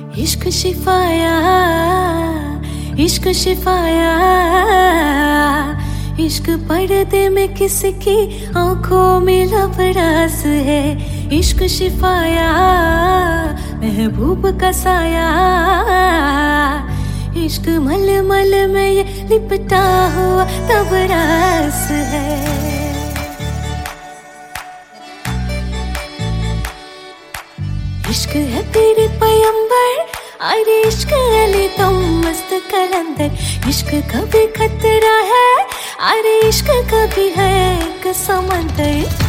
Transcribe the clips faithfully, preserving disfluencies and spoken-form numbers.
इश्क शिफाया, इश्क शिफाया, इश्क पर्दे में किसकी आंखों में लबरास है। इश्क शिफाया, महबूब का साया, इश्क मल मल में ये लिपटा हुआ तबरास है। इश्क है तेरे पैगंबर, अरे इश्क अली तुम मस्त कलंदर। इश्क कभी खतरा है, अरे इश्क कभी है एक समंदर।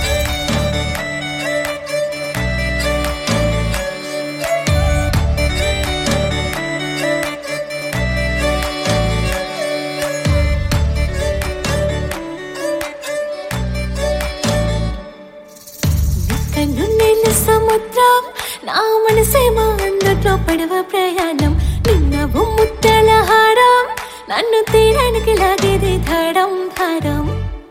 నిన్న సముద్రం నా మనసేమో అందుట్లో పడవ ప్రయాణం, నిన్న ముట్టల హారం నన్ను తీరానికి లాగేది ధాడం ధారం।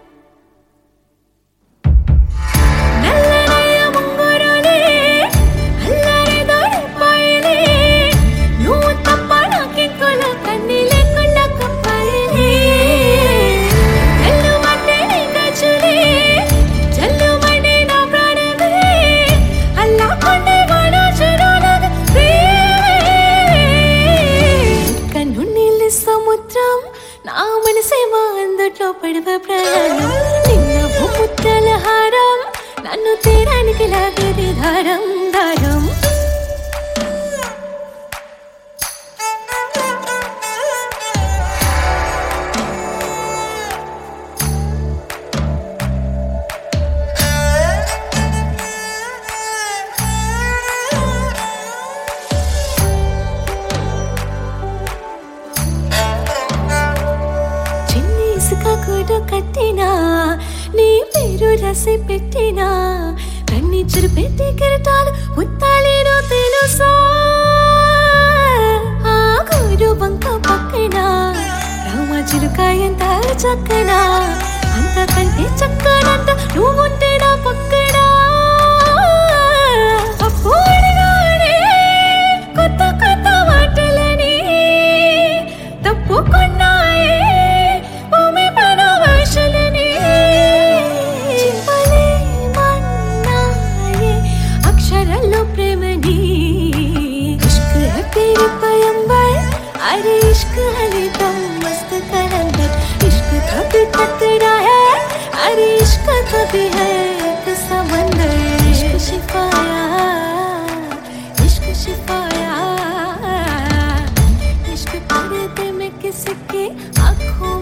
సముద్రం నా మనసేమో అందుట్లో పడవ ప్రయాణం, నిన్న ముట్టల హారం నన్ను తీరానికి లాగేది ధారం ధారం। గూడు కట్టినా నీ పేరు రసి పెట్టినా, కన్నీచురు పెట్టి కిరటాలు ఉత్తాలేనో తెలుసా। ఆ గూడు బంక పక్కన రామచిలుకాయంత చక్కనా, అంతకంటే చక్కనంత నువ్వుంటే నా పక్కన। అప్పుడుగానే కొత్త కొత్త మాటలని తప్పుకున్నాయే प्रेमनी। इश्क है तेरे पैगंबर, अरे इश्क अली तुम मस्त कलंदर। इश्क कभी खतरा है, अरे इश्क कभी है एक समंदर। इश्क शिफाया, इश्क शिफाया, इश्क पर्दे में किसकी आँखों